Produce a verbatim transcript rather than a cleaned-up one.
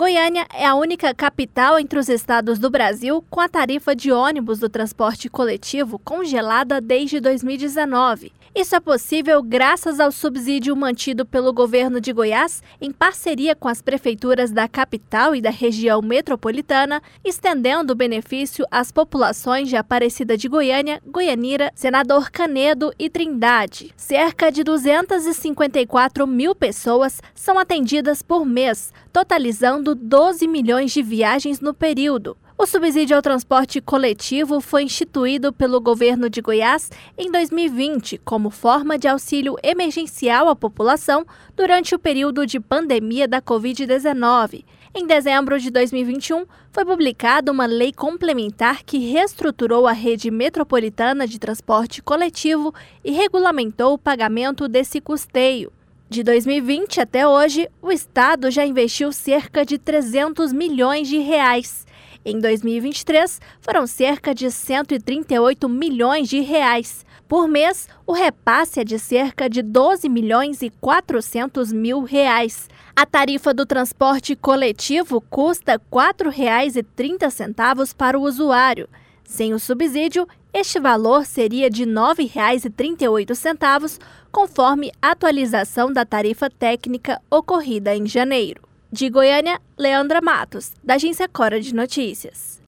Goiânia é a única capital entre os estados do Brasil com a tarifa de ônibus do transporte coletivo congelada desde dois mil e dezenove. Isso é possível graças ao subsídio mantido pelo governo de Goiás em parceria com as prefeituras da capital e da região metropolitana, estendendo o benefício às populações de Aparecida de Goiânia, Goianira, Senador Canedo e Trindade. Cerca de duzentas e cinquenta e quatro mil pessoas são atendidas por mês, totalizando doze milhões de viagens no período. O subsídio ao transporte coletivo foi instituído pelo governo de Goiás em dois mil e vinte como forma de auxílio emergencial à população durante o período de pandemia da covid dezenove. Em dezembro de dois mil e vinte e um, foi publicada uma lei complementar que reestruturou a rede metropolitana de transporte coletivo e regulamentou o pagamento desse custeio. De dois mil e vinte até hoje, o Estado já investiu cerca de trezentos milhões de reais. Em dois mil e vinte e três, foram cerca de cento e trinta e oito milhões de reais. Por mês, o repasse é de cerca de doze milhões e quatrocentos mil reais. A tarifa do transporte coletivo custa quatro reais e trinta centavos para o usuário. Sem o subsídio, este valor seria de nove reais e trinta e oito centavos, conforme a atualização da tarifa técnica ocorrida em janeiro. De Goiânia, Leandra Matos, da Agência Cora de Notícias.